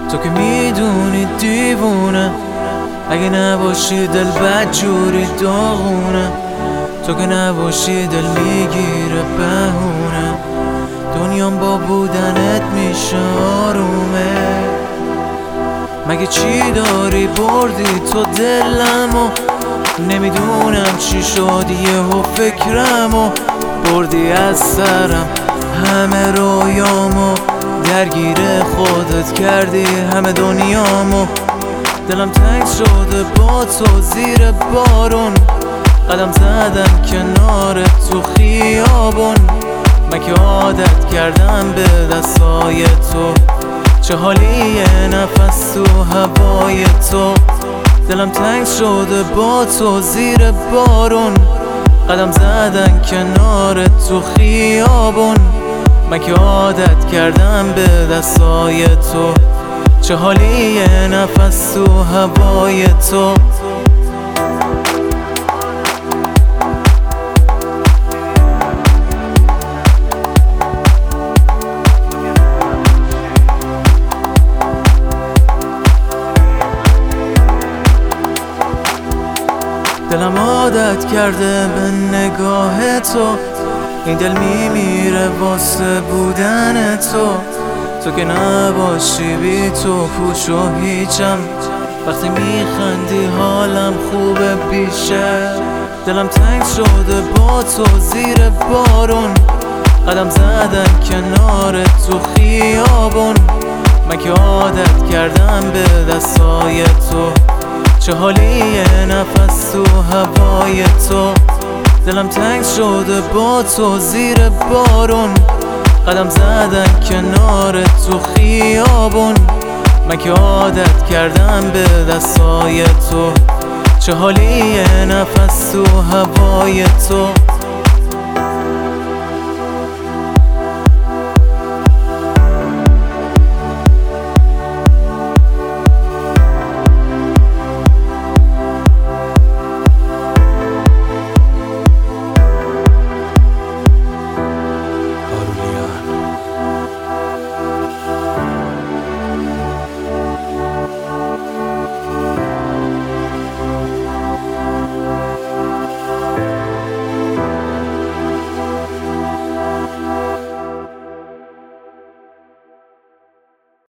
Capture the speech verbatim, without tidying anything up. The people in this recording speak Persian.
تو که میدونی دیوونه، اگه نباشی دل بدجوری داغونه. تو که نباشی دل میگیره بهونه، دنیام با بودنت میشه آرومه. مگه چی داری بردی تو دلمو، نمیدونم چی شد یهو فکرمو بردی از سرم، همه رویامو درگیر خودت کردی همه دنیامو. دلم تنگ شده با تو زیر بارون، قدم زدم کنار تو خیابون. من که عادت کردم به دستای تو، چه حالیه نفس تو هوای تو. دلم تنگ شده با تو زیر بارون، قدم زدن کنار تو خیابون. من که عادت کردم به دستای تو، چه حالیه نفس تو هوای تو. دلم عادت کرده به نگاه تو، این دل میمیره واسه بودن تو. تو که نباشی بی تو پوچ و هیچم، وقتی میخندی حالم خوبه بیشه. دلم تنگ شده با تو زیر بارون، قدم زدن کنار تو خیابون. من که عادت کردم به دستای تو، چه حالیه نفس تو هوای تو. دلم تنگ شده با تو زیر بارون، قدم زدن کنار تو خیابون. من که عادت کردم به دستای تو، چه حالیه نفس تو هوای تو.